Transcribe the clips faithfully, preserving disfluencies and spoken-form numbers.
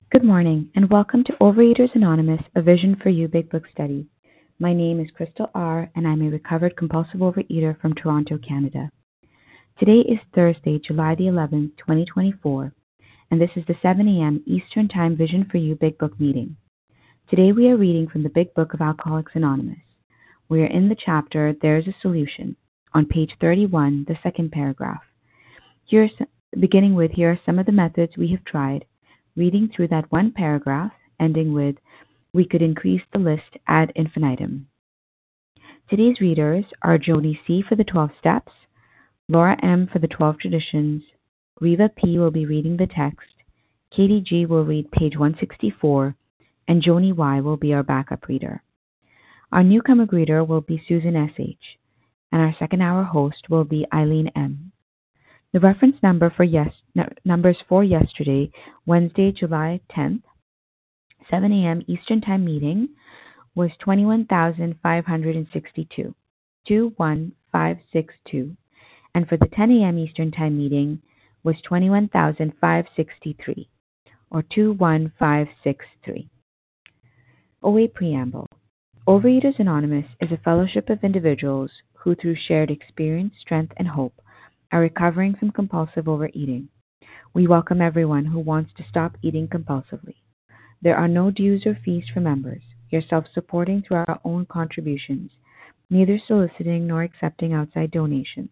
Good morning, and welcome to Overeaters Anonymous, a Vision for You Big Book Study. My name is Crystal R., and I'm a recovered compulsive overeater from Toronto, Canada. Today is Thursday, July the eleventh, twenty twenty-four, and this is the seven a.m. Eastern Time Vision for You Big Book meeting. Today we are reading from the Big Book of Alcoholics Anonymous. We are in the chapter There is a Solution, on page thirty-one, the second paragraph. Here are some, beginning with, here are some of the methods we have tried, reading through that one paragraph, ending with, we could increase the list ad infinitum. Today's readers are Joni C. for the twelve steps, Laura M. for the twelve traditions, Reva P. will be reading the text, Katie G. will read page one sixty-four, and Joni Y. will be our backup reader. Our newcomer greeter will be Susan S H, and our second hour host will be Eileen M. The reference number for yes, numbers for yesterday, Wednesday, July tenth, seven a.m. Eastern Time meeting was twenty-one thousand five hundred sixty-two, two one five six two, and for the ten a.m. Eastern Time meeting was twenty-one thousand five hundred sixty-three, or two one five six three. O A Preamble. Overeaters Anonymous is a fellowship of individuals who, through shared experience, strength, and hope, are recovering from compulsive overeating. We welcome everyone who wants to stop eating compulsively. There are no dues or fees for members. We are self-supporting through our own contributions, neither soliciting nor accepting outside donations.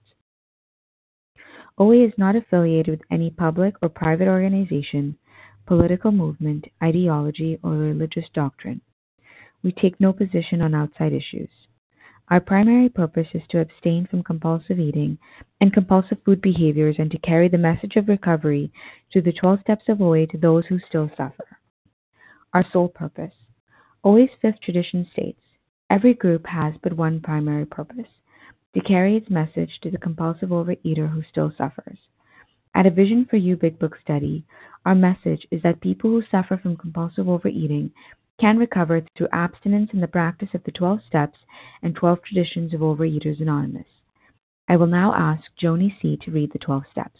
O A is not affiliated with any public or private organization, political movement, ideology, or religious doctrine. We take no position on outside issues. Our primary purpose is to abstain from compulsive eating and compulsive food behaviors and to carry the message of recovery through the twelve steps of O A to those who still suffer. Our sole purpose. O A's fifth tradition states, every group has but one primary purpose, to carry its message to the compulsive overeater who still suffers. At a Vision for You Big Book study, our message is that people who suffer from compulsive overeating can recover through abstinence in the practice of the twelve steps and twelve traditions of Overeaters Anonymous. I will now ask Joni C. to read the twelve steps.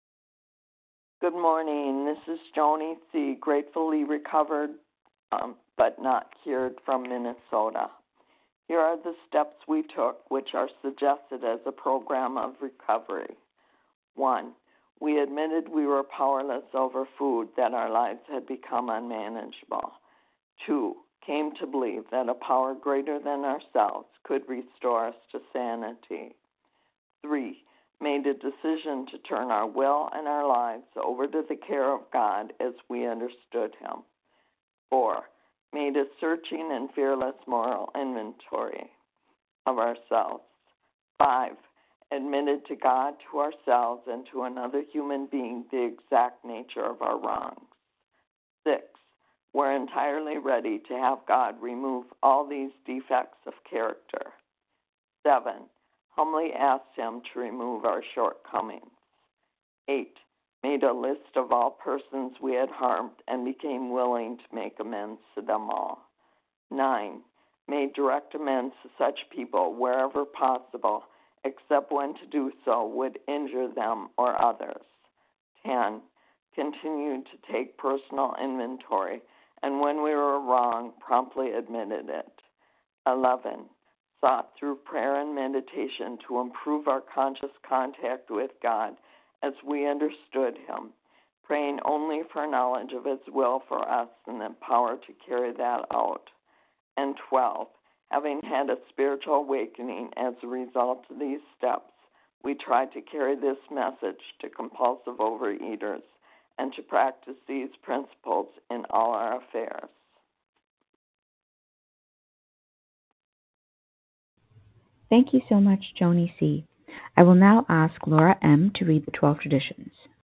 Good morning. This is Joni C., gratefully recovered um, but not cured from Minnesota. Here are the steps we took, which are suggested as a program of recovery. One, we admitted we were powerless over food, that our lives had become unmanageable. Two, came to believe that a power greater than ourselves could restore us to sanity. Three, made a decision to turn our will and our lives over to the care of God as we understood Him. Four, made a searching and fearless moral inventory of ourselves. Five, admitted to God, to ourselves, and to another human being the exact nature of our wrongs. Six, we're entirely ready to have God remove all these defects of character. Seven, humbly asked Him to remove our shortcomings. Eight, made a list of all persons we had harmed and became willing to make amends to them all. Nine, made direct amends to such people wherever possible, except when to do so would injure them or others. Ten, continued to take personal inventory, and when we were wrong, promptly admitted it. Eleven, sought through prayer and meditation to improve our conscious contact with God as we understood Him, praying only for knowledge of His will for us and the power to carry that out. And twelve, having had a spiritual awakening as a result of these steps, we tried to carry this message to compulsive overeaters and to practice these principles in all our affairs. Thank you so much, Joni C. I will now ask Laura M. to read the twelve traditions.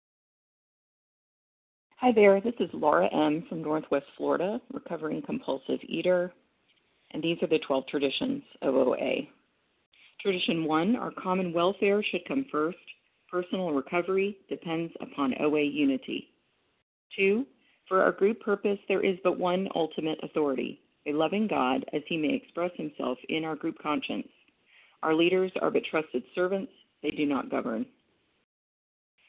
Hi there, this is Laura M. from Northwest Florida, recovering compulsive eater, and these are the twelve traditions of O A. Tradition one, our common welfare should come first. Personal recovery depends upon O A unity. Two, for our group purpose, there is but one ultimate authority, a loving God as He may express Himself in our group conscience. Our leaders are but trusted servants, they do not govern.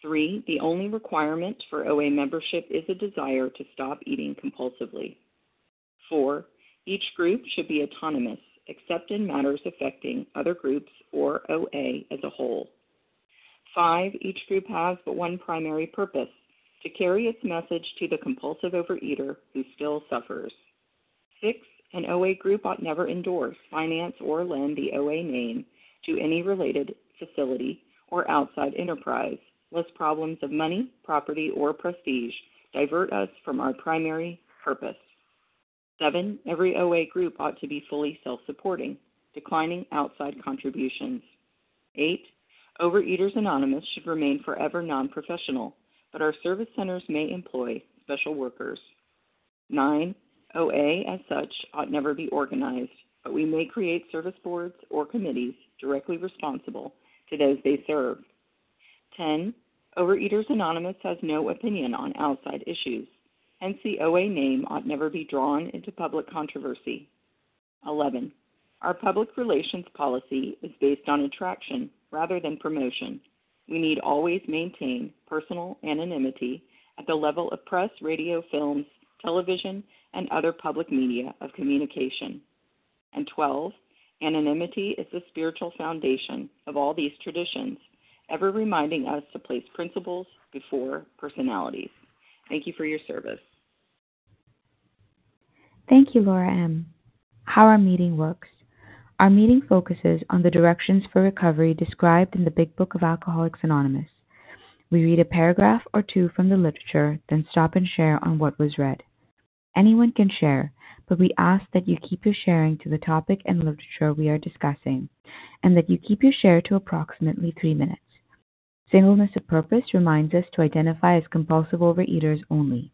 Three, the only requirement for O A membership is a desire to stop eating compulsively. Four, each group should be autonomous, except in matters affecting other groups or O A as a whole. Five, each group has but one primary purpose, to carry its message to the compulsive overeater who still suffers. Six, an O A group ought never endorse, finance, or lend the O A name to any related facility or outside enterprise, lest problems of money, property, or prestige divert us from our primary purpose. Seven, every O A group ought to be fully self-supporting, declining outside contributions. Eight, Overeaters Anonymous should remain forever non-professional, but our service centers may employ special workers. Nine, O A as such ought never be organized, but we may create service boards or committees directly responsible to those they serve. Ten, Overeaters Anonymous has no opinion on outside issues, hence the O A name ought never be drawn into public controversy. Eleven, our public relations policy is based on attraction rather than promotion. We need always maintain personal anonymity at the level of press, radio, films, television, and other public media of communication. And twelve, anonymity is the spiritual foundation of all these traditions, ever reminding us to place principles before personalities. Thank you for your service. Thank you, Laura M. How our meeting works. Our meeting focuses on the directions for recovery described in the Big Book of Alcoholics Anonymous. We read a paragraph or two from the literature, then stop and share on what was read. Anyone can share, but we ask that you keep your sharing to the topic and literature we are discussing, and that you keep your share to approximately three minutes. Singleness of purpose reminds us to identify as compulsive overeaters only.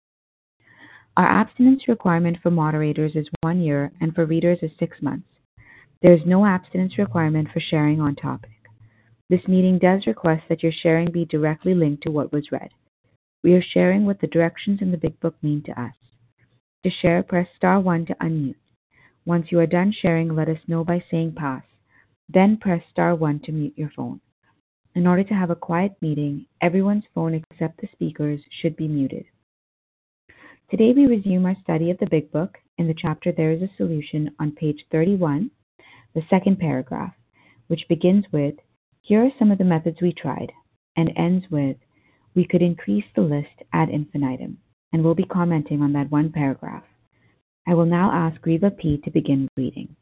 Our abstinence requirement for moderators is one year and for readers is six months. There is no abstinence requirement for sharing on topic. This meeting does request that your sharing be directly linked to what was read. We are sharing what the directions in the Big Book mean to us. To share, press star one to unmute. Once you are done sharing, let us know by saying pass. Then press star one to mute your phone. In order to have a quiet meeting, everyone's phone except the speaker's should be muted. Today we resume our study of the Big Book in the chapter There is a Solution on page thirty-one, the second paragraph, which begins with, here are some of the methods we tried, and ends with, we could increase the list ad infinitum, and we'll be commenting on that one paragraph. I will now ask Reva P. to begin reading.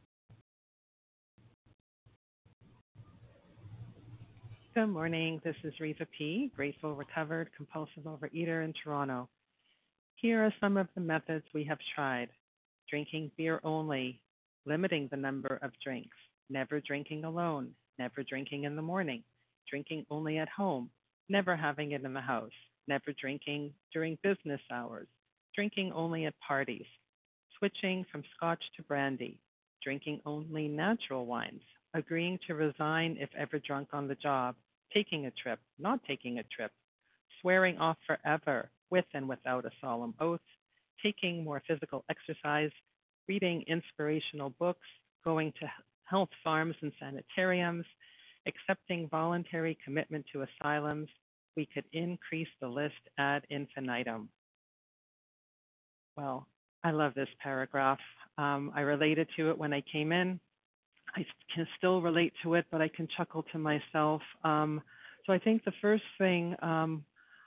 Good morning. This is Reva P., grateful, recovered, compulsive overeater in Toronto. Here are some of the methods we have tried. Drinking beer only, limiting the number of drinks, never drinking alone, never drinking in the morning, drinking only at home, never having it in the house, never drinking during business hours, drinking only at parties, switching from scotch to brandy, drinking only natural wines, agreeing to resign if ever drunk on the job, taking a trip, not taking a trip, swearing off forever with and without a solemn oath, taking more physical exercise, reading inspirational books, going to health farms and sanitariums, accepting voluntary commitment to asylums. We could increase the list ad infinitum. Well, I love this paragraph. Um, I related to it when I came in. I can still relate to it, but I can chuckle to myself. Um, so I think the first thing um,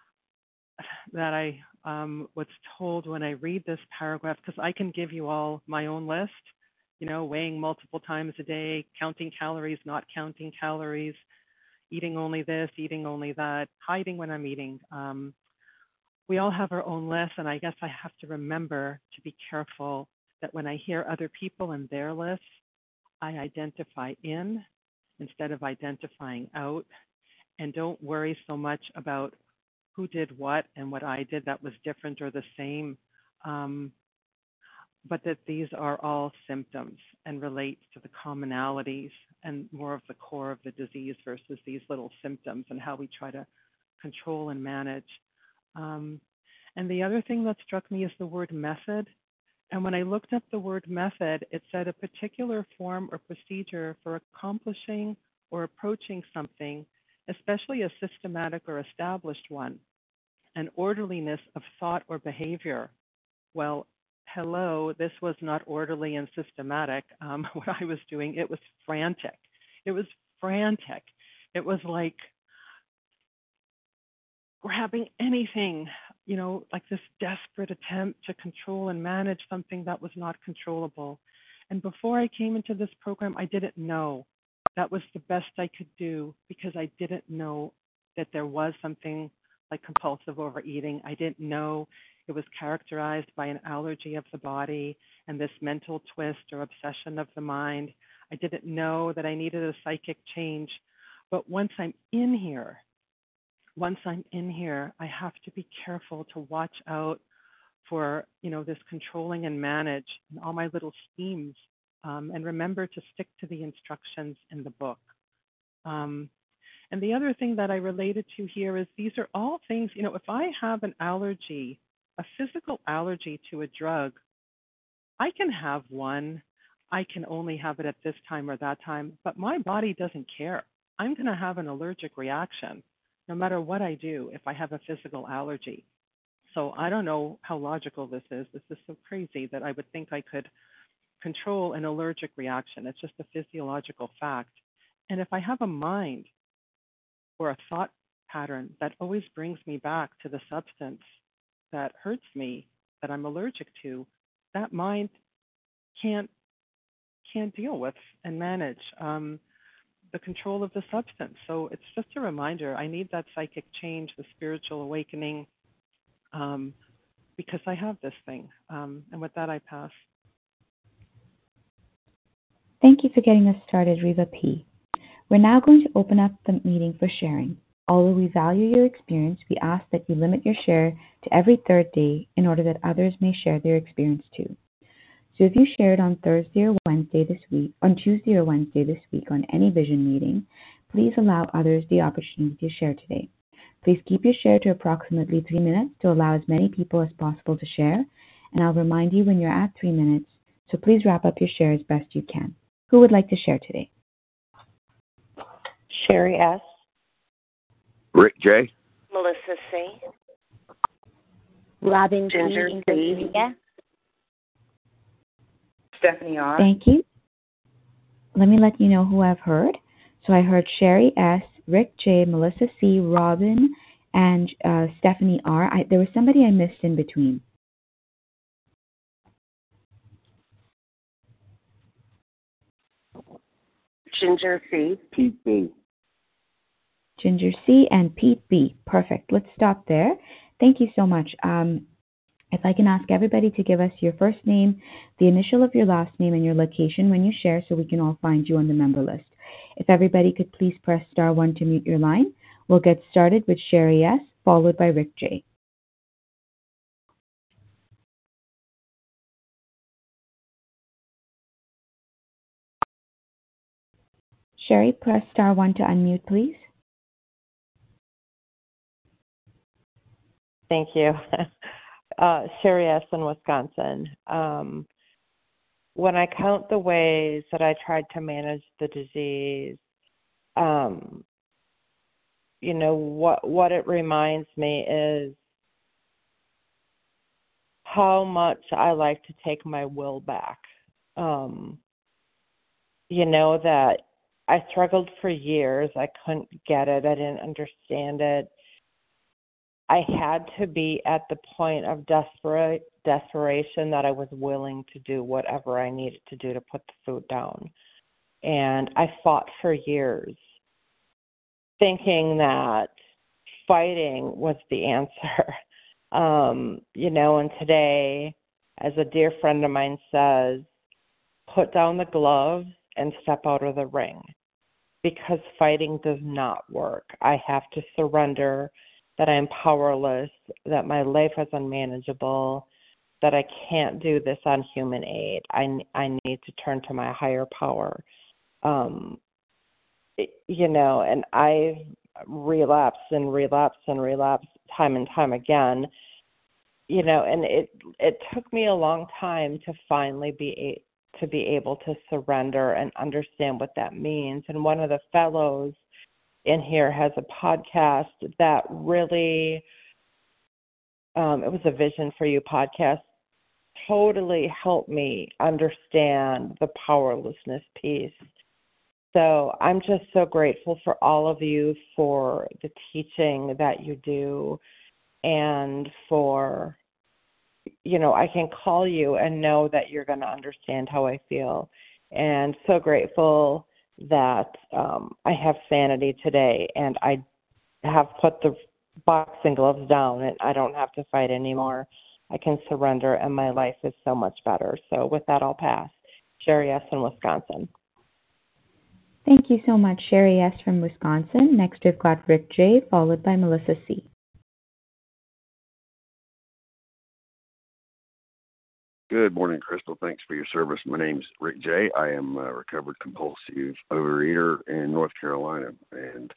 that I um, was told when I read this paragraph, because I can give you all my own list, you know, weighing multiple times a day, counting calories, not counting calories, eating only this, eating only that, hiding when I'm eating. Um, we all have our own list, and I guess I have to remember to be careful that when I hear other people and their lists, I identify in instead of identifying out, and don't worry so much about who did what and what I did that was different or the same, um, but that these are all symptoms and relate to the commonalities and more of the core of the disease versus these little symptoms and how we try to control and manage. Um, and the other thing that struck me is the word method. And when I looked up the word method, it said a particular form or procedure for accomplishing or approaching something especially a systematic or established one, an orderliness of thought or behavior. Well, hello, this was not orderly and systematic. Um, what I was doing, it was frantic. It was frantic. It was like grabbing anything, you know, like this desperate attempt to control and manage something that was not controllable. And before I came into this program, I didn't know. That was the best I could do because I didn't know that there was something like compulsive overeating. I didn't know it was characterized by an allergy of the body and this mental twist or obsession of the mind. I didn't know that I needed a psychic change. But once I'm in here, once I'm in here, I have to be careful to watch out for, you know, this controlling and manage and all my little schemes, um, and remember to stick to the instructions in the book. Um, and the other thing that I related to here is these are all things, you know, if I have an allergy, a physical allergy to a drug, I can have one. I can only have it at this time or that time, but my body doesn't care. I'm going to have an allergic reaction no matter what I do if I have a physical allergy. So I don't know how logical this is. This is so crazy that I would think I could control an allergic reaction. It's just a physiological fact. And if I have a mind or a thought pattern that always brings me back to the substance that hurts me, that I'm allergic to, that mind can't can't deal with and manage um, the control of the substance. So it's just a reminder. I need that psychic change, the spiritual awakening, um, because I have this thing. Um, and with that, I pass. Thank you for getting us started, Reva P. We're now going to open up the meeting for sharing. Although we value your experience, we ask that you limit your share to every third day in order that others may share their experience too. So if you shared on Thursday or Wednesday this week, on Tuesday or Wednesday this week on any vision meeting, please allow others the opportunity to share today. Please keep your share to approximately three minutes to allow as many people as possible to share, and I'll remind you when you're at three minutes, so please wrap up your share as best you can. Who would like to share today? Sherry S. Rick J. Melissa C. Robin Ginger C. Stephanie R. Thank you. Let me let you know who I've heard. So I heard Sherry S., Rick J., Melissa C., Robin, and uh, Stephanie R. I, there was somebody I missed in between. Ginger C. Pete B. Ginger C. and Pete B. Perfect. Let's stop there. Thank you so much. Um, if I can ask everybody to give us your first name, the initial of your last name, and your location when you share so we can all find you on the member list. If everybody could please press star one to mute your line. We'll get started with Sherry S., followed by Rick J. Sherry, press star one to unmute, please. Thank you. Uh, Sherry S. in Wisconsin. Um, when I count the ways that I tried to manage the disease, um, you know, what what it reminds me is how much I like to take my will back. Um, you know, that I struggled for years. I couldn't get it. I didn't understand it. I had to be at the point of desperate desperation that I was willing to do whatever I needed to do to put the food down. And I fought for years thinking that fighting was the answer. Um, you know, and today, as a dear friend of mine says, put down the gloves and step out of the ring, because fighting does not work. I have to surrender that I'm powerless, that my life is unmanageable, that I can't do this on human aid. I, I need to turn to my higher power. Um, you know, and I've relapsed and relapsed and relapsed time and time again, you know, and it it took me a long time to finally be to be able to surrender and understand what that means. And one of the fellows in here has a podcast that really, um, it was a Vision for You podcast, totally helped me understand the powerlessness piece. So I'm just so grateful for all of you for the teaching that you do, and for, you know, I can call you and know that you're going to understand how I feel. And so grateful that um, I have sanity today, and I have put the boxing gloves down, and I don't have to fight anymore. I can surrender, and my life is so much better. So with that, I'll pass. Sherry S. in Wisconsin. Thank you so much, Sherry S. from Wisconsin. Next, we've got Rick J., followed by Melissa C. Good morning, Crystal. Thanks for your service. My name's Rick J. I am a recovered compulsive overeater in North Carolina. And,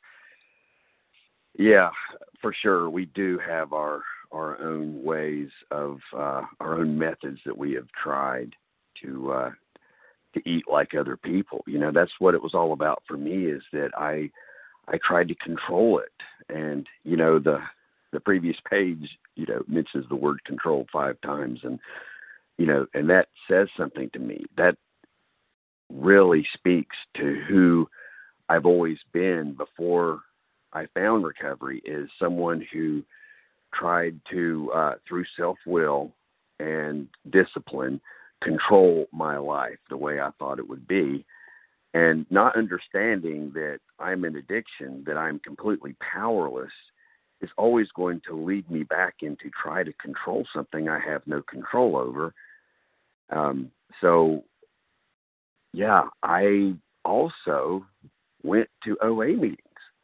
yeah, for sure, we do have our, our own ways of, uh, our own methods that we have tried to uh, to eat like other people. You know, that's what it was all about for me, is that I I tried to control it. And, you know, the the previous page, you know, mentions the word control five times. And, you know, and that says something to me. That really speaks to who I've always been before I found recovery, is someone who tried to, uh, through self-will and discipline, control my life the way I thought it would be, and not understanding that I'm in addiction, that I'm completely powerless, is always going to lead me back into try to control something I have no control over. Um, so, yeah, I also went to O A meetings,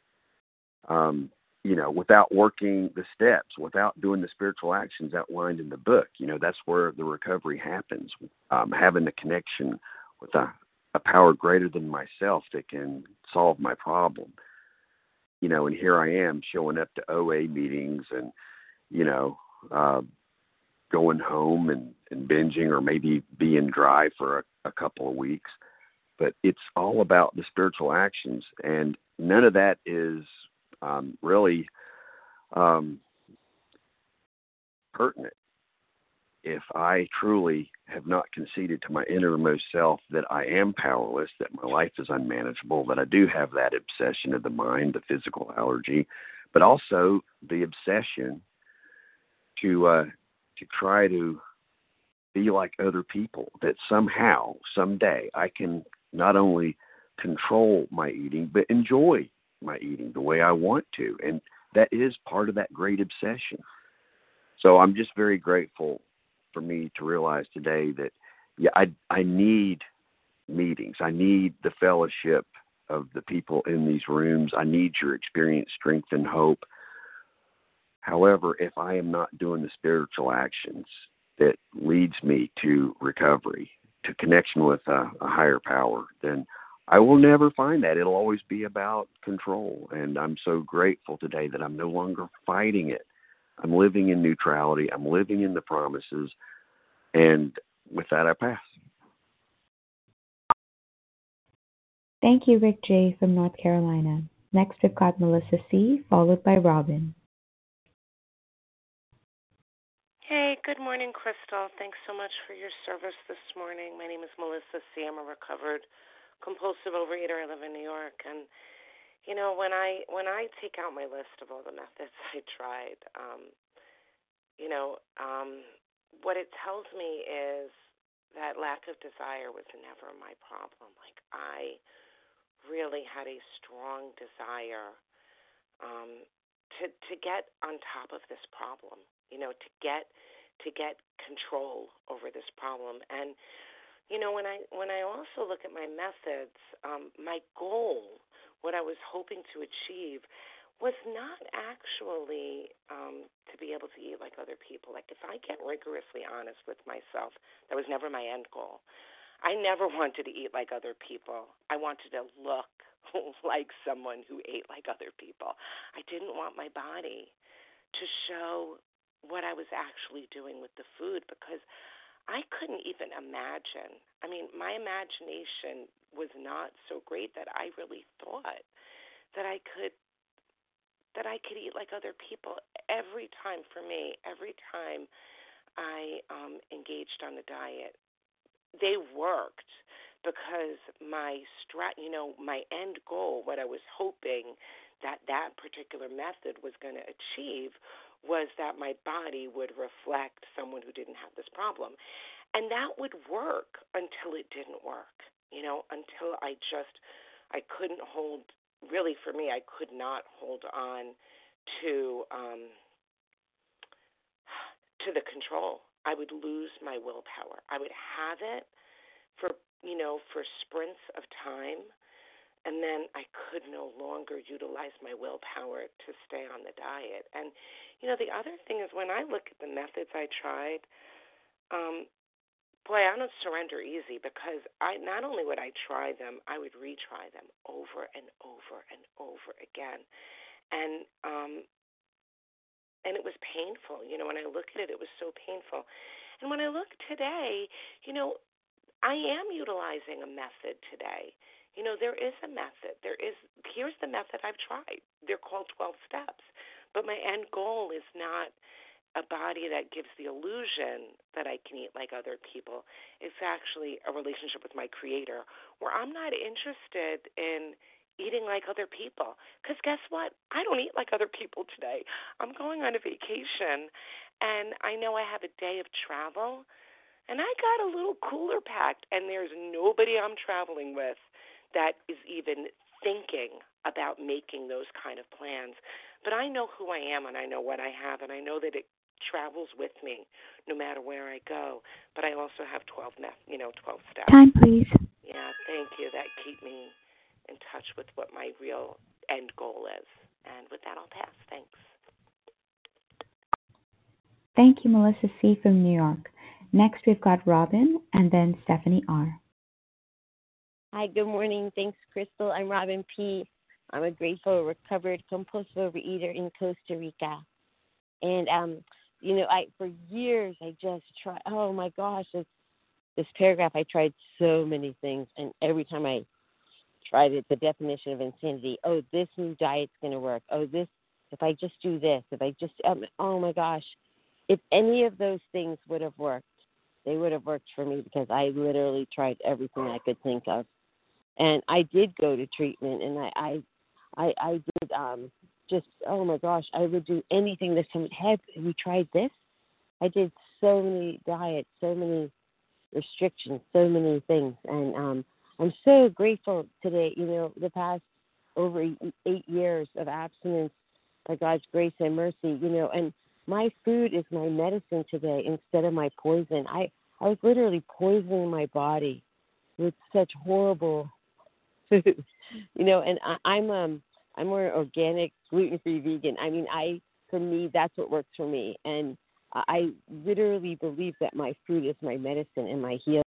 um, you know, without working the steps, without doing the spiritual actions outlined in the book. You know, that's where the recovery happens, um, having the connection with a, a power greater than myself that can solve my problem. You know, and here I am showing up to O A meetings and, you know, uh, going home and, and binging, or maybe being dry for a, a couple of weeks. But it's all about the spiritual actions, and none of that is um, really um, pertinent if I truly have not conceded to my innermost self that I am powerless, that my life is unmanageable, that I do have that obsession of the mind, the physical allergy, but also the obsession to uh, to try to be like other people, that somehow, someday, I can not only control my eating, but enjoy my eating the way I want to. And that is part of that great obsession. So I'm just very grateful for me to realize today that, yeah, I, I need meetings. I need the fellowship of the people in these rooms. I need your experience, strength, and hope. However, if I am not doing the spiritual actions that leads me to recovery, to connection with a, a higher power, then I will never find that. It'll always be about control. And I'm so grateful today that I'm no longer fighting it. I'm living in neutrality. I'm living in the promises. And with that, I pass. Thank you, Rick J. from North Carolina. Next, we've got Melissa C., followed by Robin. Hey, good morning, Crystal. Thanks so much for your service this morning. My name is Melissa C. I'm a recovered compulsive overeater. I live in New York, and you know, when I when I take out my list of all the methods I tried, um, you know, um, what it tells me is that lack of desire was never my problem. Like, I really had a strong desire um, to to get on top of this problem. You know, to get to get control over this problem. And you know, when I when I also look at my methods, um, my goal, what I was hoping to achieve, was not actually um, to be able to eat like other people. Like, if I get rigorously honest with myself, that was never my end goal. I never wanted to eat like other people. I wanted to look like someone who ate like other people. I didn't want my body to show what I was actually doing with the food, because I couldn't even imagine. I mean, my imagination was not so great that I really thought that I could that I could eat like other people. Every time for me, every time I um, engaged on a diet, they worked because my strat, you know, my end goal, what I was hoping that that particular method was going to achieve was that my body would reflect someone who didn't have this problem. And that would work until it didn't work, you know, until I just, I couldn't hold, really for me, I could not hold on to, um, to the control. I would lose my willpower. I would have it for, you know, for sprints of time, and then I could no longer utilize my willpower to stay on the diet. And, you know, the other thing is when I look at the methods I tried, um, boy, I don't surrender easy because I not only would I try them, I would retry them over and over and over again. And um, and it was painful. You know, when I look at it, it was so painful. And when I look today, you know, I am utilizing a method today. You know, there is a method. There is, here's the method I've tried. They're called twelve steps. But my end goal is not a body that gives the illusion that I can eat like other people. It's actually a relationship with my Creator where I'm not interested in eating like other people. Because guess what? I don't eat like other people today. I'm going on a vacation, and I know I have a day of travel, and I got a little cooler packed, and there's nobody I'm traveling with that is even thinking about making those kind of plans. But I know who I am, and I know what I have, and I know that it travels with me no matter where I go. But I also have twelve, you know, twelve steps. Time, please. Yeah, thank you. That keep me in touch with what my real end goal is. And with that, I'll pass. Thanks. Thank you, Melissa C. from New York. Next, we've got Robin and then Stephanie R. Hi, good morning. Thanks, Crystal. I'm Robin P. I'm a grateful, recovered, compulsive overeater in Costa Rica. And, um, you know, I for years I just tried, oh, my gosh, this, this paragraph, I tried so many things. And every time I tried it, the definition of insanity, oh, this new diet's going to work. Oh, this, if I just do this, if I just, um, oh, my gosh. If any of those things would have worked, they would have worked for me because I literally tried everything I could think of. And I did go to treatment, and I, I, I, I did um, just, oh, my gosh, I would do anything that someone had. Have you tried this? I did so many diets, so many restrictions, so many things. And um, I'm so grateful today, you know, the past over eight years of abstinence by God's grace and mercy, you know, and my food is my medicine today instead of my poison. I, I was literally poisoning my body with such horrible food, you know, and I, I'm um I'm more organic, gluten-free vegan. I mean, I for me, that's what works for me. And I literally believe that my food is my medicine and my healing,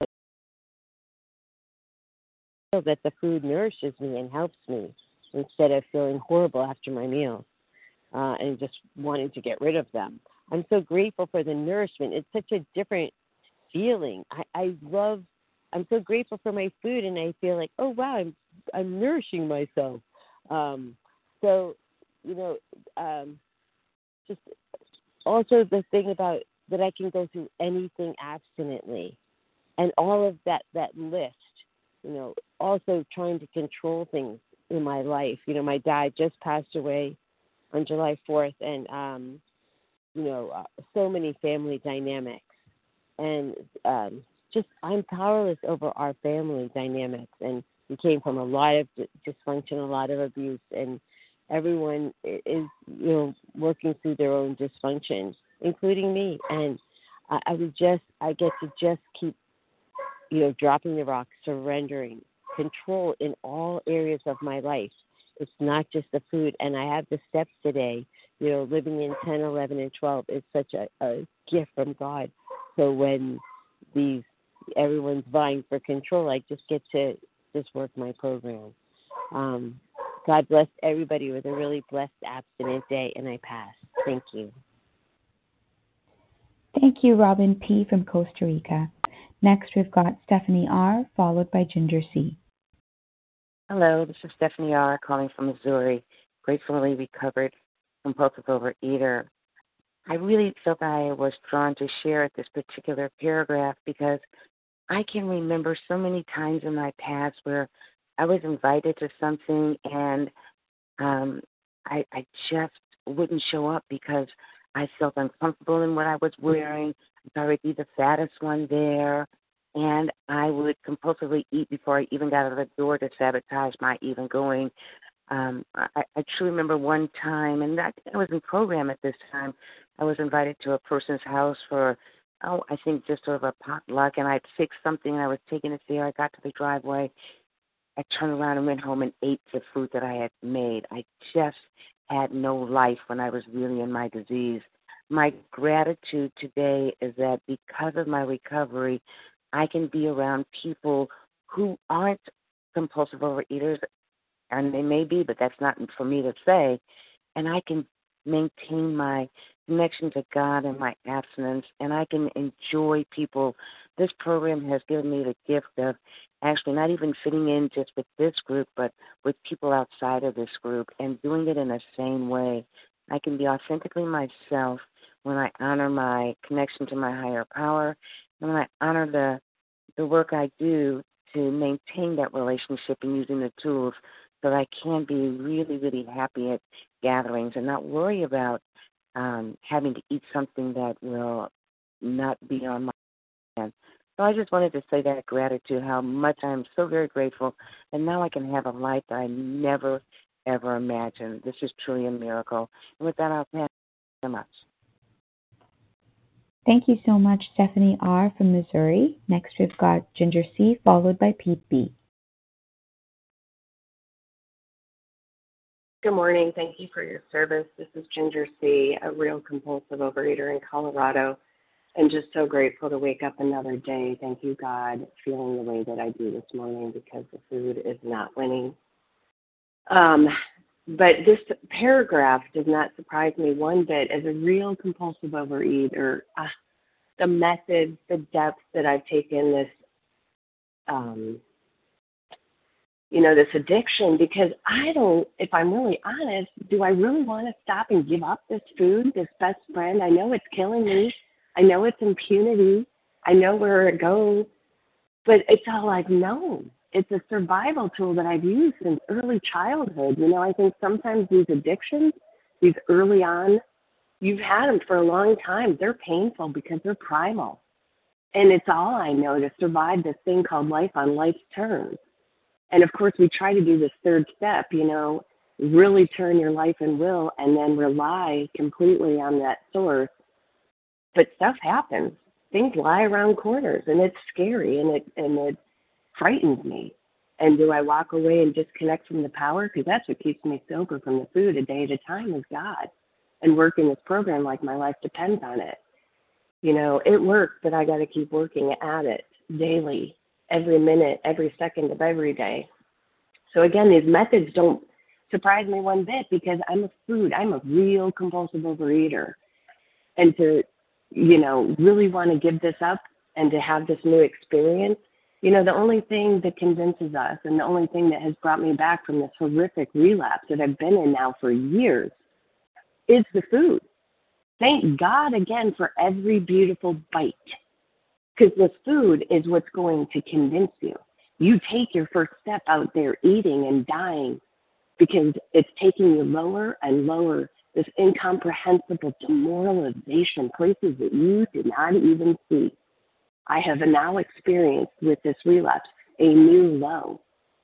that the food nourishes me and helps me instead of feeling horrible after my meals. Uh, and just wanting to get rid of them. I'm so grateful for the nourishment. It's such a different feeling. I, I love, I'm so grateful for my food, and I feel like, oh, wow, I'm, I'm nourishing myself. Um, so, you know, um, just also the thing about that I can go through anything abstinently, and all of that, that list, you know, also trying to control things in my life. You know, my dad just passed away on July fourth, and, um, you know, uh, so many family dynamics. And um, just I'm powerless over our family dynamics. And we came from a lot of dysfunction, a lot of abuse, and everyone is, you know, working through their own dysfunction, including me. And I, I would just, I get to just keep, you know, dropping the rock, surrendering, control in all areas of my life. It's not just the food. And I have the steps today, you know, living in ten, eleven, and twelve is such a, a gift from God. So when these, everyone's vying for control, I just get to just work my program. Um, God bless everybody with a really blessed abstinent day, and I pass. Thank you. Thank you, Robin P. from Costa Rica. Next, we've got Stephanie R., followed by Ginger C. Hello, this is Stephanie R. calling from Missouri, gratefully recovered compulsive overeater. I really felt I was drawn to share this particular paragraph because I can remember so many times in my past where I was invited to something and um, I, I just wouldn't show up because I felt uncomfortable in what I was wearing. I was already the fattest one there. And I would compulsively eat before I even got out of the door to sabotage my even going. Um, I, I truly remember one time, and I, I was in program at this time, I was invited to a person's house for, oh, I think just sort of a potluck, and I'd fixed something, and I was taking it there. I got to the driveway. I turned around and went home and ate the food that I had made. I just had no life when I was really in my disease. My gratitude today is that because of my recovery, I can be around people who aren't compulsive overeaters, and they may be, but that's not for me to say, and I can maintain my connection to God in my abstinence, and I can enjoy people. This program has given me the gift of actually not even fitting in just with this group, but with people outside of this group, and doing it in the same way. I can be authentically myself when I honor my connection to my higher power, and when I honor the the work I do to maintain that relationship and using the tools so that I can be really, really happy at gatherings and not worry about um, having to eat something that will not be on my hand. So I just wanted to say that gratitude, how much I'm so very grateful, and now I can have a life that I never, ever imagined. This is truly a miracle. And with that, I'll pass so much. Thank you so much, Stephanie R. from Missouri. Next, we've got Ginger C., followed by Pete B. Good morning. Thank you for your service. This is Ginger C., a real compulsive overeater in Colorado, and just so grateful to wake up another day. Thank you, God, feeling the way that I do this morning because the food is not winning. Um, but this paragraph does not surprise me one bit. As a real compulsive overeater, uh, the methods, the depth that I've taken this, um, you know, this addiction, because I don't, if I'm really honest, do I really want to stop and give up this food, this best friend? I know it's killing me. I know it's impunity. I know where it goes, but it's all I've known. It's a survival tool that I've used since early childhood. You know, I think sometimes these addictions, these early on, you've had them for a long time. They're painful because they're primal. And it's all I know to survive this thing called life on life's terms. And, of course, we try to do this third step, you know, really turn your life and will and then rely completely on that source. But stuff happens. Things lie around corners, and it's scary, and it and it frightens me. And do I walk away and disconnect from the power? Because that's what keeps me sober from the food a day at a time is God. And working this program like my life depends on it. You know, it works, but I got to keep working at it daily, every minute, every second of every day. So again, these methods don't surprise me one bit because I'm a food, I'm a real compulsive overeater. And to, you know, really want to give this up and to have this new experience, you know, the only thing that convinces us and the only thing that has brought me back from this horrific relapse that I've been in now for years is the food. Thank God again for every beautiful bite, because the food is what's going to convince you. You take your first step out there eating and dying because it's taking you lower and lower, this incomprehensible demoralization, places that you did not even see. I have now experienced with this relapse a new low.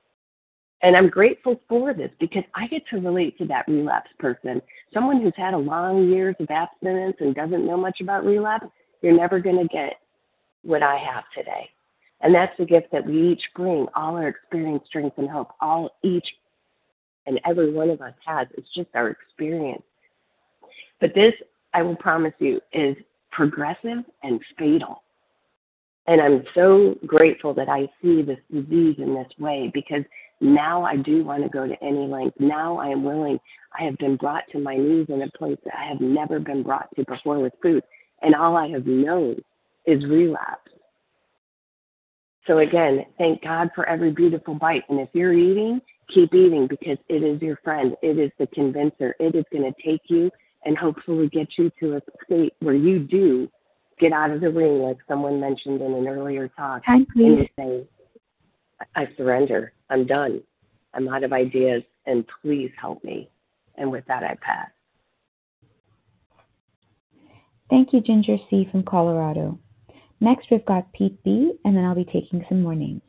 And I'm grateful for this because I get to relate to that relapse person. Someone who's had a long years of abstinence and doesn't know much about relapse, you're never going to get what I have today. And that's the gift that we each bring, all our experience, strength, and hope. All each and every one of us has. It's just our experience. But this, I will promise you, is progressive and fatal. And I'm so grateful that I see this disease in this way because now I do want to go to any length. Now I am willing. I have been brought to my knees in a place that I have never been brought to before with food. And all I have known is relapse. So again, thank God for every beautiful bite. And if you're eating Keep eating because it is your friend. It is the convincer. It is going to take you and hopefully get you to a state where you do get out of the ring, like someone mentioned in an earlier talk. Time, please. And you say, I surrender. I'm done. I'm out of ideas, and please help me. And with that, I pass. Thank you, Ginger C. from Colorado. Next, we've got Pete B., and then I'll be taking some more names.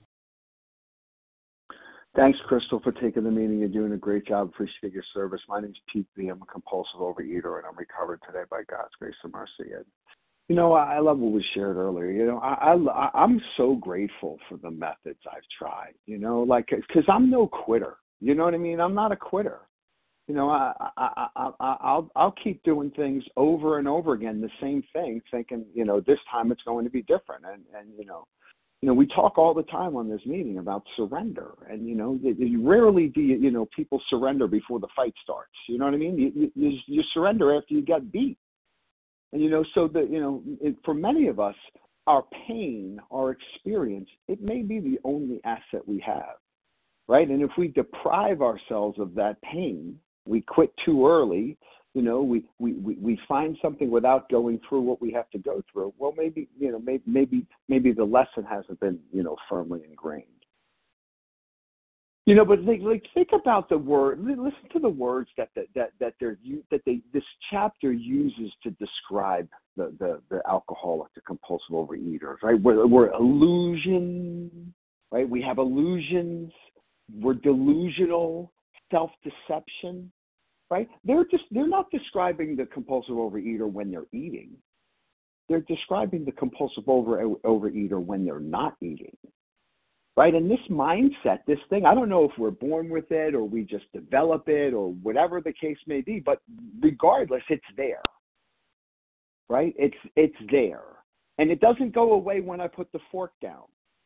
Thanks, Crystal, for taking the meeting. You're doing a great job. Appreciate your service. My name's Pete B. I'm a compulsive overeater, and I'm recovered today by God's grace and mercy. And, you know, I love what was shared earlier. You know, I, I, I'm so grateful for the methods I've tried, you know, like, because I'm no quitter. You know what I mean? I'm not a quitter. You know, I, I, I, I, I'll, I'll keep doing things over and over again, the same thing, thinking, you know, this time it's going to be different. And, and you know, you know, we talk all the time on this meeting about surrender, and you know, you, you rarely do you, you know people surrender before the fight starts. You know what I mean? You, you, you surrender after you get beat, and you know, so that you know, it, for many of us, our pain, our experience, it may be the only asset we have, right? And if we deprive ourselves of that pain, we quit too early. You know, we, we, we, we find something without going through what we have to go through. Well, maybe, you know, maybe, maybe, maybe the lesson hasn't been, you know, firmly ingrained. You know, but think, like, think about the word, listen to the words that, that, that, that they're, that they, this chapter uses to describe the, the, the alcoholic, the compulsive overeater, right? We're, we're illusion, right? We have illusions. We're delusional, self-deception. Right? They're just they're not describing the compulsive overeater when they're eating. They're describing the compulsive over overeater when they're not eating. Right? And this mindset, this thing, I don't know if we're born with it or we just develop it or whatever the case may be, but regardless, it's there. Right? It's it's there. And it doesn't go away when I put the fork down.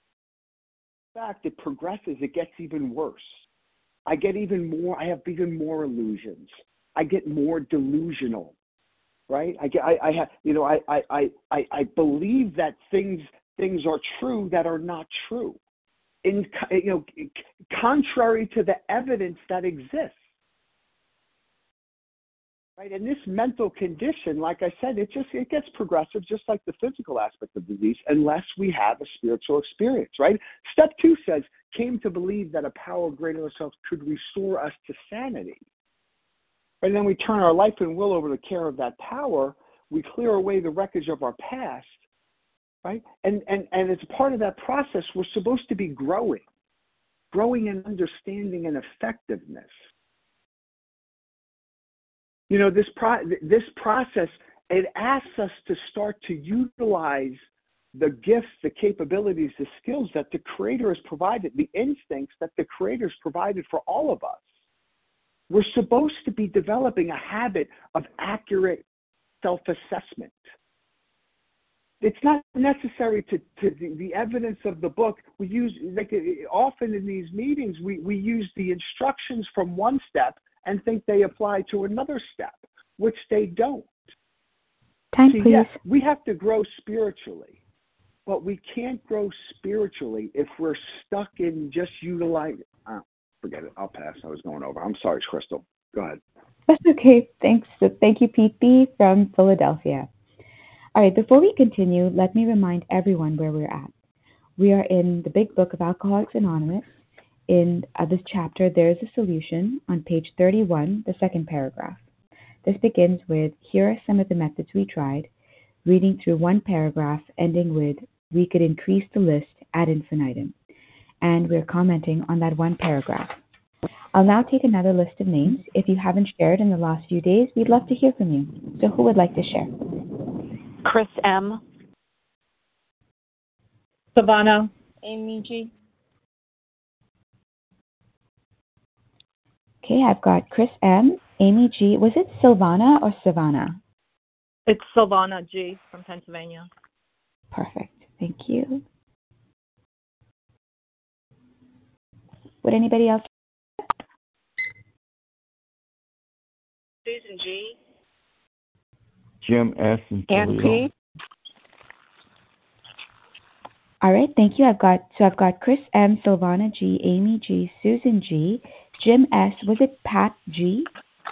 In fact, it progresses, it gets even worse. I get even more, I have even more illusions. I get more delusional, right? I get, I, I have, you know, I, I, I, I believe that things, things are true that are not true, in, you know, contrary to the evidence that exists, right? And this mental condition, like I said, it just, it gets progressive, just like the physical aspect of disease, unless we have a spiritual experience, right? Step two says, came to believe that a power greater than ourselves could restore us to sanity. And then we turn our life and will over to the care of that power. We clear away the wreckage of our past, right? And, and, and as part of that process, we're supposed to be growing, growing in understanding and effectiveness. You know, this pro- this process, it asks us to start to utilize the gifts, the capabilities, the skills that the Creator has provided, the instincts that the Creator has provided for all of us. We're supposed to be developing a habit of accurate self-assessment. It's not necessary to, to the, the evidence of the book. We use, like often in these meetings, we, we use the instructions from one step and think they apply to another step, which they don't. Time, See, please. yes, we have to grow spiritually. But we can't grow spiritually if we're stuck in just utilizing. Oh, forget it. I'll pass. I was going over. I'm sorry, Crystal. Go ahead. That's okay. Thanks. So thank you, Pete B. from Philadelphia. All right. Before we continue, let me remind everyone where we're at. We are in the Big Book of Alcoholics Anonymous. In uh, this chapter, there is a solution on page thirty-one, the second paragraph. This begins with, here are some of the methods we tried, reading through one paragraph, ending with, we could increase the list ad infinitum. And we're commenting on that one paragraph. I'll now take another list of names. If you haven't shared in the last few days, we'd love to hear from you. So who would like to share? Chris M. Savannah. Amy G. Okay, I've got Chris M., Amy G. Was it Silvana or Savannah? It's Silvana G. from Pennsylvania. Perfect. Thank you. Would anybody else? Susan G. Jim S. and Ann P. All right, thank you. I've got so I've got Chris M, Silvana G, Amy G, Susan G, Jim S. Was it Pat G?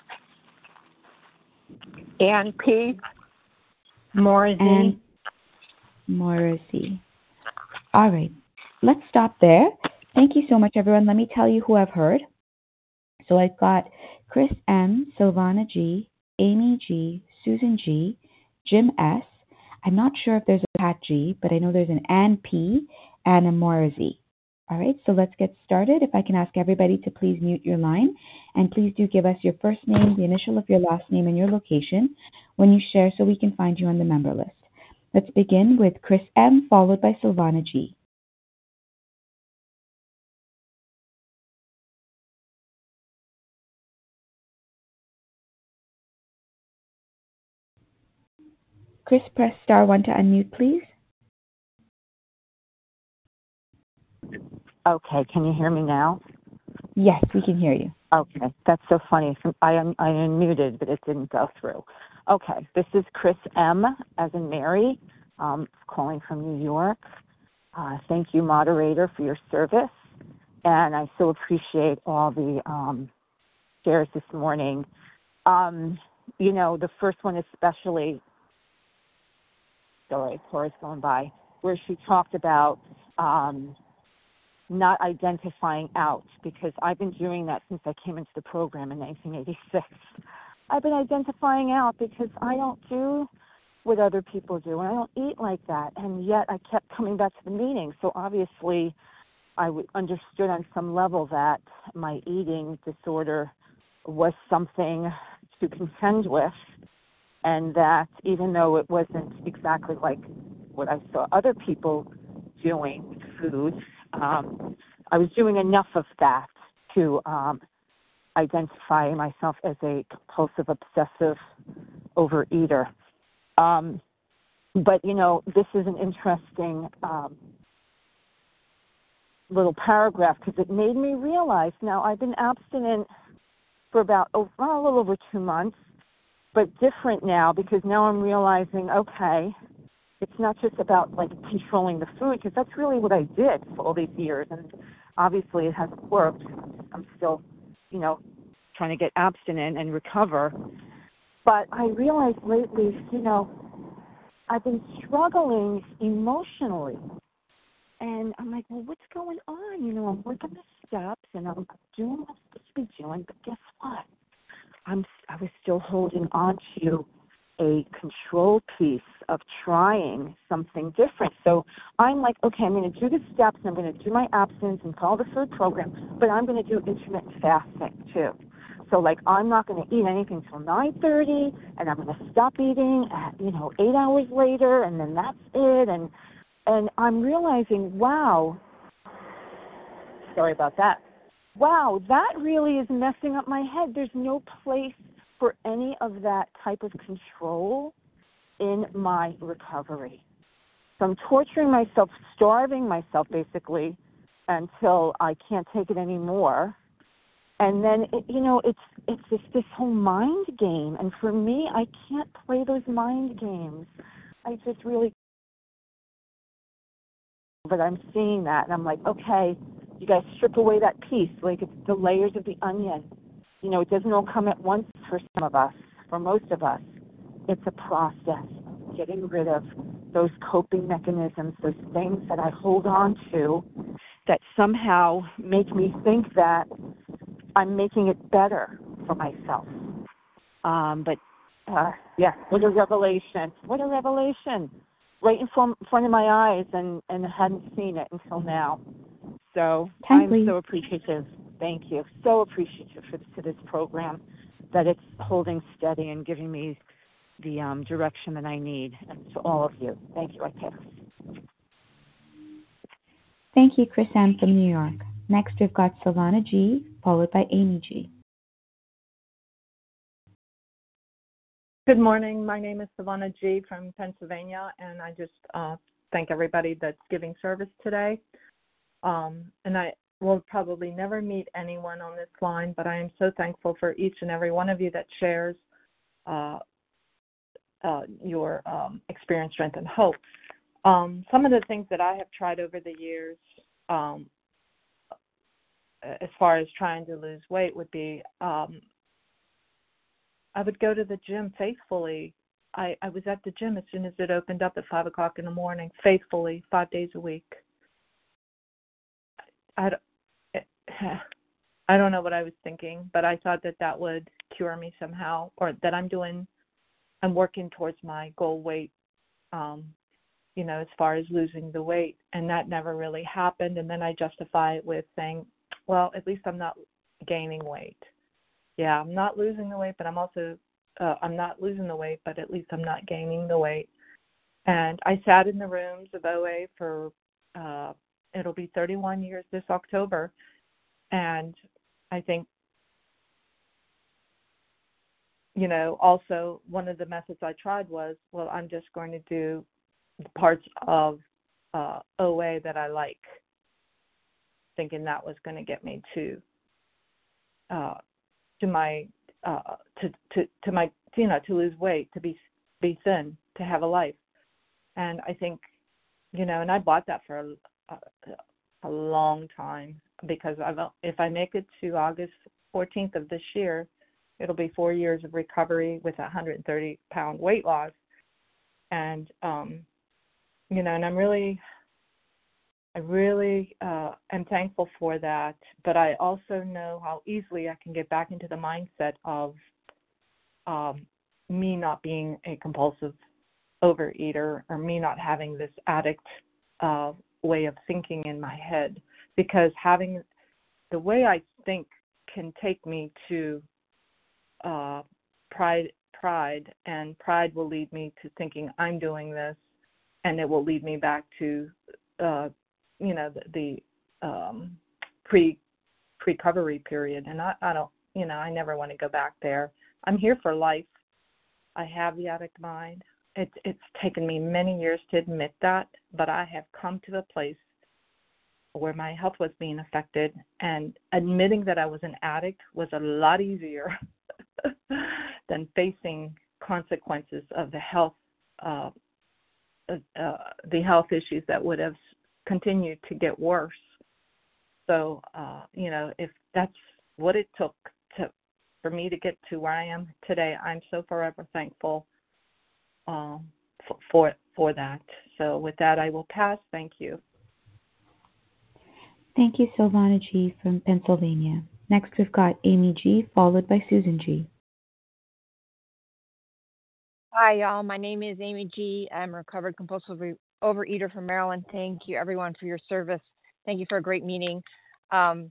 Ann P. Morrissey. And Morrissey. All right. Let's stop there. Thank you so much, everyone. Let me tell you who I've heard. So I've got Chris M., Silvana G., Amy G., Susan G., Jim S. I'm not sure if there's a Pat G., but I know there's an Ann P. and a Morrissey. All right, so let's get started. If I can ask everybody to please mute your line, and please do give us your first name, the initial of your last name, and your location when you share so we can find you on the member list. Let's begin with Chris M., followed by Silvana G. Chris, press star one to unmute, please. Okay, can you hear me now? Yes, we can hear you. Okay, that's so funny. I am I unmuted, but it didn't go through. Okay, this is Chris M., as in Mary, um, calling from New York. Uh, thank you, moderator, for your service. And I so appreciate all the um, shares this morning. Um, you know, the first one especially, sorry, Cora's going by, where she talked about um, not identifying out, because I've been doing that since I came into the program in nineteen eighty-six. I've been identifying out because I don't do what other people do, and I don't eat like that, and yet I kept coming back to the meeting. So obviously I w- understood on some level that my eating disorder was something to contend with, and that even though it wasn't exactly like what I saw other people doing with food, um, I was doing enough of that to um, identify myself as a compulsive, obsessive overeater. Um, but, you know, this is an interesting um, little paragraph because it made me realize now I've been abstinent for about oh, well, a little over two months, but different now because now I'm realizing, okay, it's not just about like controlling the food, because that's really what I did for all these years, and obviously it hasn't worked. I'm still, you know, trying to get abstinent and recover. But I realized lately, you know, I've been struggling emotionally, and I'm like, well, what's going on? You know, I'm working the steps, and I'm doing what I'm supposed to be doing, but guess what? I'm I was still holding on to a control piece of trying something different. So I'm like, okay, I'm going to do the steps, and I'm going to do my abstinence and follow the food program, but I'm going to do intermittent fasting too. So like, I'm not going to eat anything till nine thirty, and I'm going to stop eating at, you know, eight hours later, and then that's it. And and I'm realizing, wow, sorry about that. Wow, that really is messing up my head. There's no place for any of that type of control in my recovery. So I'm torturing myself, starving myself basically until I can't take it anymore. And then, it, you know, it's it's just this whole mind game. And for me, I can't play those mind games. I just really, but I'm seeing that, and I'm like, okay, you guys strip away that piece, like it's the layers of the onion. You know, it doesn't all come at once for some of us, for most of us. It's a process of getting rid of those coping mechanisms, those things that I hold on to that somehow make me think that I'm making it better for myself. Um, but, uh, yeah, what a revelation. What a revelation. Right in front of my eyes, and, and I hadn't seen it until now. So Time, I'm please. so appreciative. Thank you. So appreciative for, to this program, that it's holding steady and giving me the um, direction that I need. And to all of you, thank you. I pass. Thank you, Chris M. from New York. Next, we've got Silvana G., followed by Amy G. Good morning. My name is Silvana G. from Pennsylvania, and I just uh, thank everybody that's giving service today. Um, and I will probably never meet anyone on this line, but I am so thankful for each and every one of you that shares uh, uh, your um, experience, strength, and hope. Um, some of the things that I have tried over the years, um, as far as trying to lose weight would be um, I would go to the gym faithfully. I, I was at the gym as soon as it opened up at five o'clock in the morning, faithfully, five days a week. I, I don't know what I was thinking, but I thought that that would cure me somehow, or that I'm doing, I'm working towards my goal weight, um, you know, as far as losing the weight, and that never really happened. And then I justify it with saying, well, at least I'm not gaining weight. Yeah, I'm not losing the weight, but I'm also, uh, I'm not losing the weight, but at least I'm not gaining the weight. And I sat in the rooms of O A for, uh, it'll be thirty-one years this October. And I think, you know, also one of the methods I tried was, well, I'm just going to do the parts of uh, O A that I like, thinking that was going to get me to uh, to my uh, to, to to my you know to lose weight, to be be thin, to have a life. And I think, you know, and I bought that for a, a, a long time, because I've, if I make it to August fourteenth of this year, it'll be four years of recovery with a one hundred thirty pound weight loss. And, um, you know, and I'm really, I really uh, am thankful for that. But I also know how easily I can get back into the mindset of um, me not being a compulsive overeater, or me not having this addict uh, way of thinking in my head, because having the way I think can take me to uh, pride, pride, and pride will lead me to thinking I'm doing this, and it will lead me back to, uh, you know, the, the um, pre pre-recovery period. And I, I don't, you know, I never want to go back there. I'm here for life. I have the addict mind. It's it's taken me many years to admit that, but I have come to a place where my health was being affected, and admitting that I was an addict was a lot easier than facing consequences of the health uh, uh, the health issues that would have continued to get worse. So, uh, you know, if that's what it took to for me to get to where I am today, I'm so forever thankful um, for, for for that. So with that, I will pass. Thank you. Thank you, Silvana G. from Pennsylvania. Next, we've got Amy G., followed by Susan G. Hi, y'all. My name is Amy G. I'm a recovered compulsive re- overeater from Maryland. Thank you, everyone, for your service. Thank you for a great meeting. Um,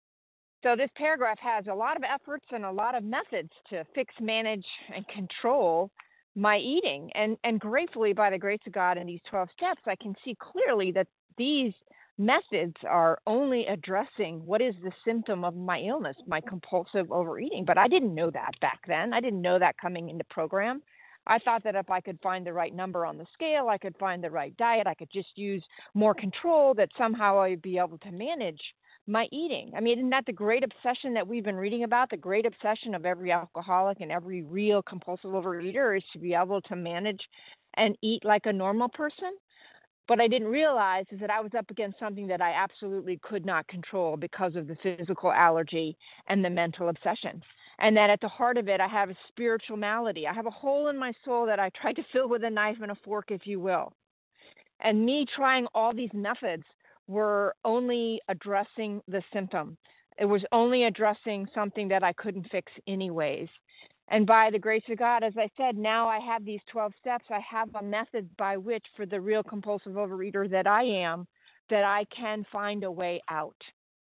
so this paragraph has a lot of efforts and a lot of methods to fix, manage, and control my eating. And, and gratefully, by the grace of God, in these twelve steps, I can see clearly that these methods are only addressing what is the symptom of my illness, my compulsive overeating. But I didn't know that back then. I didn't know that coming into program. I thought that if I could find the right number on the scale, I could find the right diet, I could just use more control, that somehow I'd be able to manage my eating. I mean, isn't that the great obsession that we've been reading about? The great obsession of every alcoholic and every real compulsive overeater is to be able to manage and eat like a normal person. What I didn't realize is that I was up against something that I absolutely could not control because of the physical allergy and the mental obsession. And that at the heart of it, I have a spiritual malady. I have a hole in my soul that I tried to fill with a knife and a fork, if you will. And me trying all these methods were only addressing the symptom. It was only addressing something that I couldn't fix anyways. And by the grace of God, as I said, now I have these twelve steps. I have a method by which, for the real compulsive overeater that I am, that I can find a way out.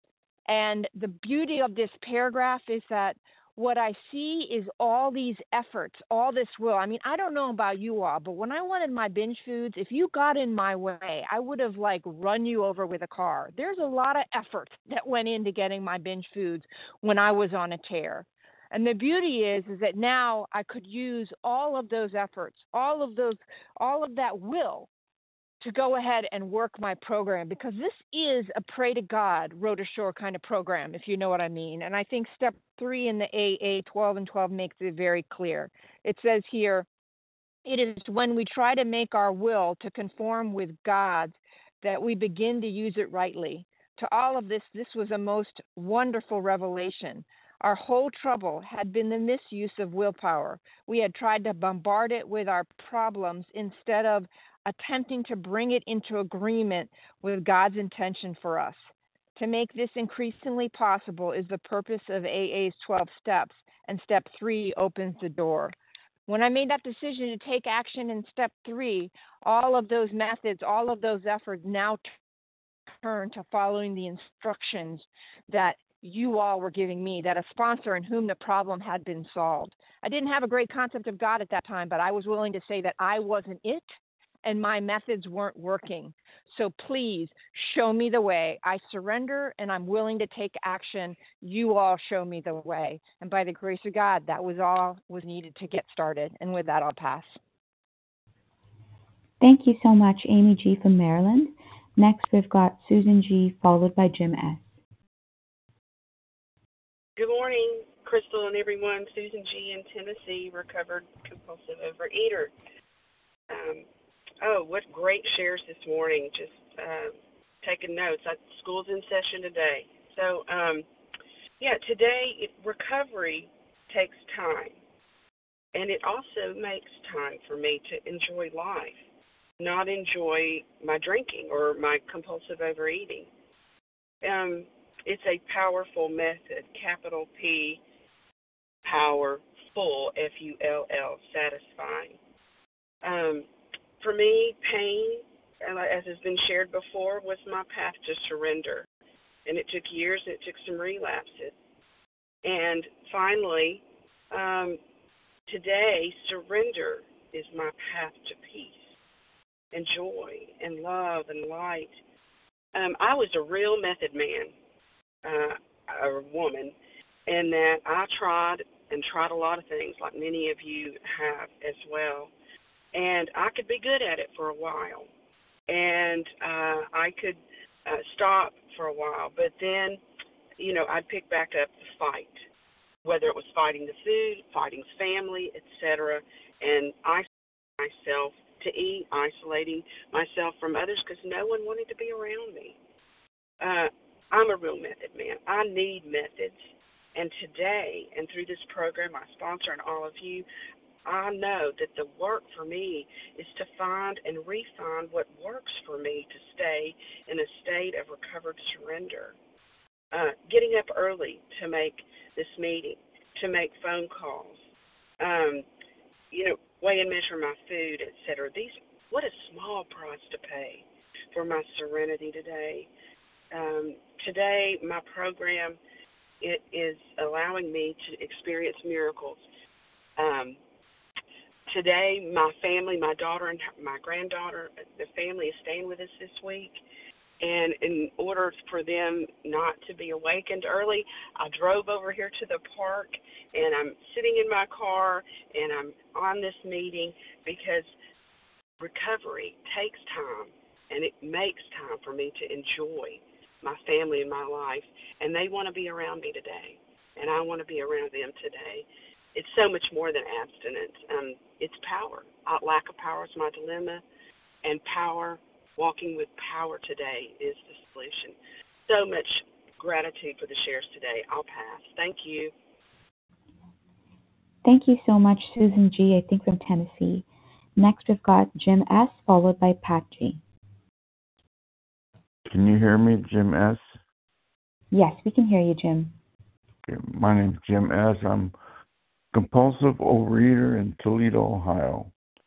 And the beauty of this paragraph is that what I see is all these efforts, all this will. I mean, I don't know about you all, but when I wanted my binge foods, if you got in my way, I would have like run you over with a car. There's a lot of effort that went into getting my binge foods when I was on a tear. And the beauty is, is that now I could use all of those efforts, all of those, all of that will to go ahead and work my program, because this is a pray to God, road ashore kind of program, if you know what I mean. And I think step three in the A A twelve and twelve makes it very clear. It says here, it is when we try to make our will to conform with God's that we begin to use it rightly. To all of this, this was a most wonderful revelation. Our whole trouble had been the misuse of willpower. We had tried to bombard it with our problems instead of attempting to bring it into agreement with God's intention for us. To make this increasingly possible is the purpose of A A's twelve steps, and step three opens the door. When I made that decision to take action in step three, all of those methods, all of those efforts now turn to following the instructions that you all were giving me, that a sponsor in whom the problem had been solved. I didn't have a great concept of God at that time, but I was willing to say that I wasn't it and my methods weren't working. So please show me the way. I surrender and I'm willing to take action. You all show me the way. And by the grace of God, that was all was needed to get started. And with that, I'll pass. Thank you so much, Amy G. from Maryland. Next, we've got Susan G., followed by Jim S. Good morning, Crystal and everyone. Susan G. in Tennessee, recovered compulsive overeater. Um, oh, what great shares this morning. Just uh, taking notes. I, school's in session today. So, um, yeah, today it, recovery takes time. And it also makes time for me to enjoy life, not enjoy my drinking or my compulsive overeating. Um, it's a powerful method, capital P, powerful, F U L L, satisfying. Um, for me, pain, as has been shared before, was my path to surrender. And it took years and it took some relapses. And finally, um, today, surrender is my path to peace and joy and love and light. Um, I was a real method man, uh, a woman, in that I tried and tried a lot of things like many of you have as well. And I could be good at it for a while. And uh, I could uh, stop for a while. But then, you know, I'd pick back up the fight, whether it was fighting the food, fighting family, et cetera, and isolating myself to eat, isolating myself from others because no one wanted to be around me. Uh, I'm a real method man. I need methods. And today, and through this program, my sponsor and all of you, I know that the work for me is to find and refine what works for me to stay in a state of recovered surrender. Uh, getting up early to make this meeting, to make phone calls, um, you know, weigh and measure my food, et cetera. These, what a small price to pay for my serenity today. Um, today, my program, it is allowing me to experience miracles. Um, today, my family, my daughter and my granddaughter, the family is staying with us this week. And in order for them not to be awakened early, I drove over here to the park, and I'm sitting in my car, and I'm on this meeting because recovery takes time, and it makes time for me to enjoy my family and my life. And they want to be around me today, and I want to be around them today. It's so much more than abstinence. Um, it's power. Uh, lack of power is my dilemma, and power, walking with power today is the solution. So much gratitude for the shares today. I'll pass. Thank you. Thank you so much, Susan G., I think from Tennessee. Next, we've got Jim S., followed by Pat G. Can you hear me, Jim S.? Yes, we can hear you, Jim. Okay, my name's Jim S. I'm compulsive overeater in Toledo, Ohio.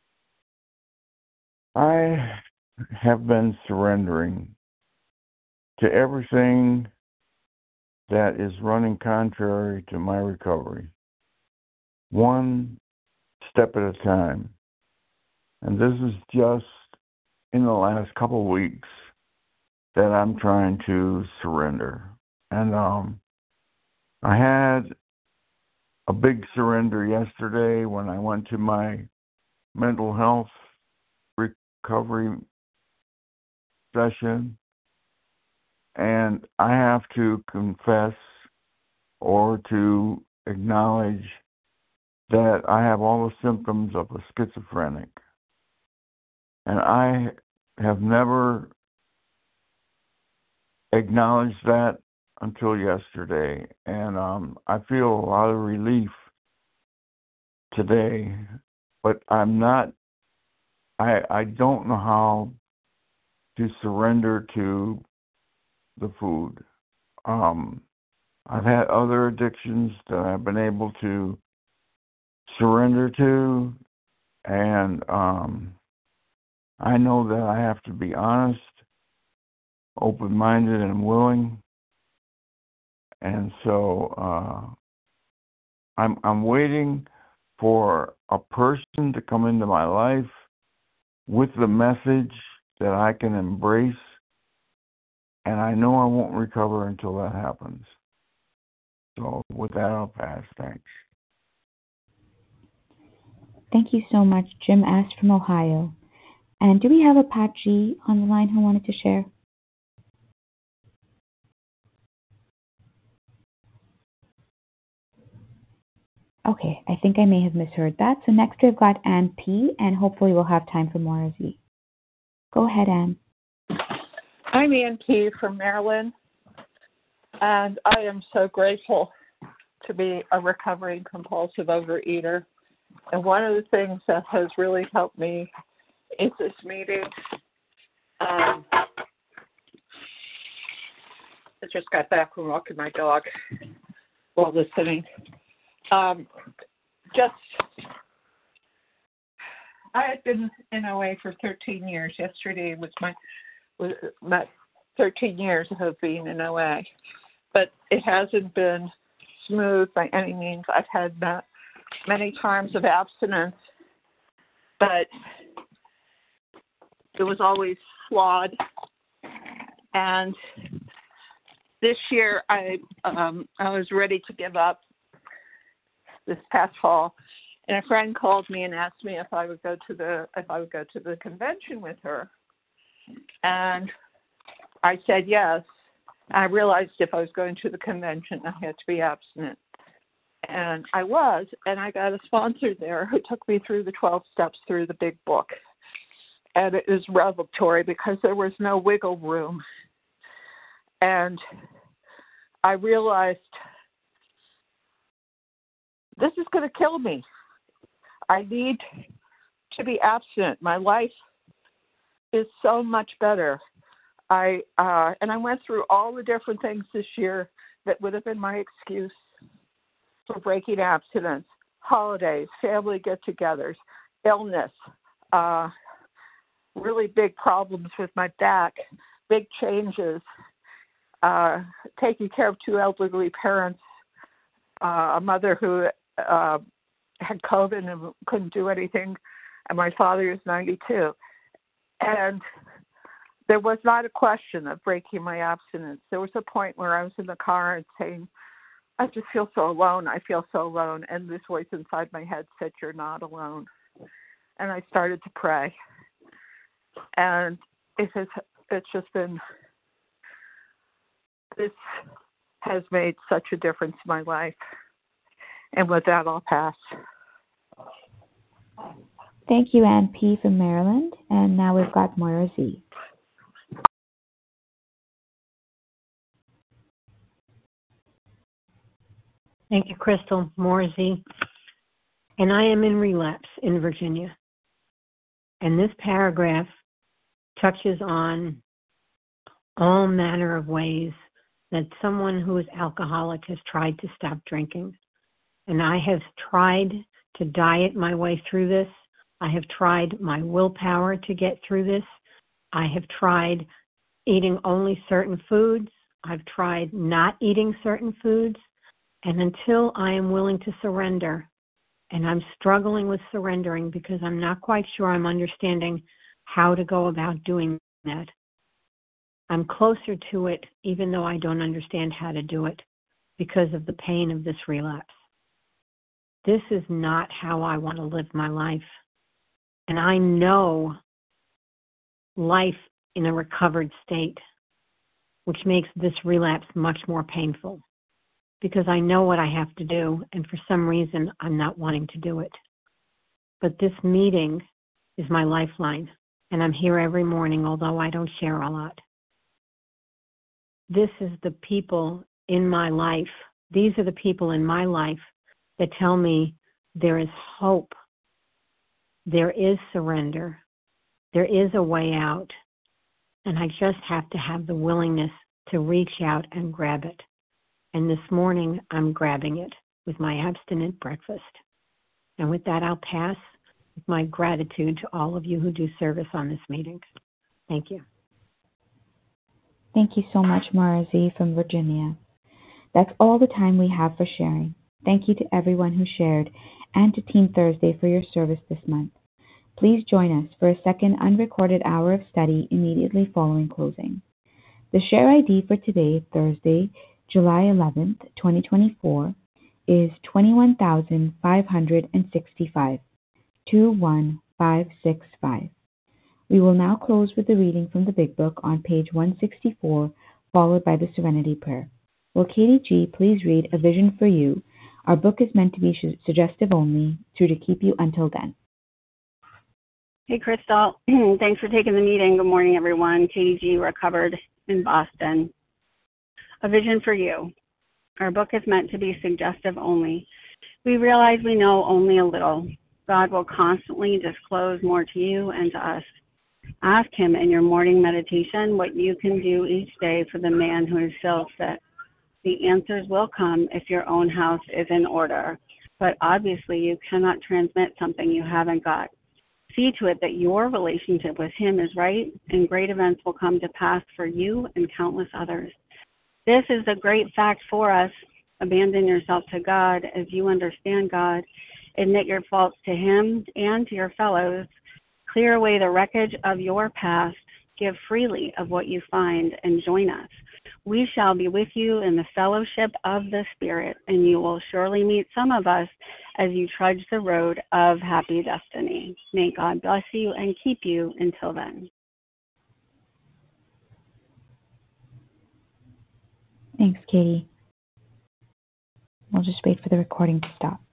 I have been surrendering to everything that is running contrary to my recovery, one step at a time. And this is just in the last couple of weeks that I'm trying to surrender. And um, I had a big surrender yesterday when I went to my mental health recovery session, and I have to confess or to acknowledge that I have all the symptoms of a schizophrenic. And I have never acknowledge that until yesterday, and um, I feel a lot of relief today, but I'm not, I, I don't know how to surrender to the food. Um, I've had other addictions that I've been able to surrender to, and um, I know that I have to be honest, open-minded, and willing. And so uh, I'm I'm waiting for a person to come into my life with the message that I can embrace, and I know I won't recover until that happens. So with that, I'll pass. Thanks. Thank you so much, Jim S. from Ohio. And do we have a Pat G on the line who wanted to share? Okay, I think I may have misheard that. So next we've got Ann P, and hopefully we'll have time for Maura Z. Go ahead, Ann. I'm Ann P from Maryland, and I am so grateful to be a recovering compulsive overeater. And one of the things that has really helped me is this meeting. Um, I just got back from walking my dog while listening. Um, just, I had been in O A for thirteen years. Yesterday was my was my thirteen years of being in O A, but it hasn't been smooth by any means. I've had that many times of abstinence, but it was always flawed. And this year, I um, I was ready to give up. This past fall, and a friend called me and asked me if I would go to the if I would go to the convention with her, and I said yes. I realized if I was going to the convention, I had to be abstinent, and I was, and I got a sponsor there who took me through the twelve steps through the big book, and it was revelatory because there was no wiggle room, and I realized, this is going to kill me. I need to be abstinent. My life is so much better. I uh, and I went through all the different things this year that would have been my excuse for breaking abstinence: holidays, family get-togethers, illness, uh, really big problems with my back, big changes, uh, taking care of two elderly parents, uh, a mother who Uh, had COVID and couldn't do anything, and my father is ninety-two. And there was not a question of breaking my abstinence. There was a point where I was in the car and saying, I just feel so alone. I feel so alone. And this voice inside my head said, you're not alone. And I started to pray. And it has, it's just been, this has made such a difference in my life. And with that, I'll pass. Thank you, Ann P. from Maryland. And now we've got Moira Z. Thank you, Crystal. Moira Z. And I am in relapse in Virginia. And this paragraph touches on all manner of ways that someone who is alcoholic has tried to stop drinking. And I have tried to diet my way through this. I have tried my willpower to get through this. I have tried eating only certain foods. I've tried not eating certain foods. And until I am willing to surrender, and I'm struggling with surrendering because I'm not quite sure I'm understanding how to go about doing that. I'm closer to it even though I don't understand how to do it because of the pain of this relapse. This is not how I want to live my life. And I know life in a recovered state, which makes this relapse much more painful because I know what I have to do, and for some reason I'm not wanting to do it. But this meeting is my lifeline, and I'm here every morning, although I don't share a lot. this is the people in my life. These are the people in my life that tell me there is hope. There is surrender. There is a way out. And I just have to have the willingness to reach out and grab it. And this morning, I'm grabbing it with my abstinent breakfast. And with that, I'll pass with my gratitude to all of you who do service on this meeting. Thank you. Thank you so much, Mara Z. from Virginia. That's all the time we have for sharing. Thank you to everyone who shared and to Team Thursday for your service this month. Please join us for a second unrecorded hour of study immediately following closing. The share I D for today, Thursday, July eleventh, twenty twenty-four, is twenty-one thousand five hundred sixty-five, two one five six five. We will now close with the reading from the Big Book on page one sixty-four, followed by the Serenity Prayer. Will Katie G. please read A Vision for You? Our book is meant to be su- suggestive only, true to keep you until then. Hey, Crystal. Thanks for taking the meeting. Good morning, everyone. Katie G. recovered in Boston. A Vision for You. Our book is meant to be suggestive only. We realize we know only a little. God will constantly disclose more to you and to us. Ask Him in your morning meditation what you can do each day for the man who is still sick. The answers will come if your own house is in order, but obviously you cannot transmit something you haven't got. See to it that your relationship with Him is right, and great events will come to pass for you and countless others. This is the great fact for us. Abandon yourself to God as you understand God. Admit your faults to Him and to your fellows. Clear away the wreckage of your past. Give freely of what you find and join us. We shall be with you in the fellowship of the Spirit, and you will surely meet some of us as you trudge the road of happy destiny. May God bless you and keep you until then. Thanks, Katie. We'll just wait for the recording to stop.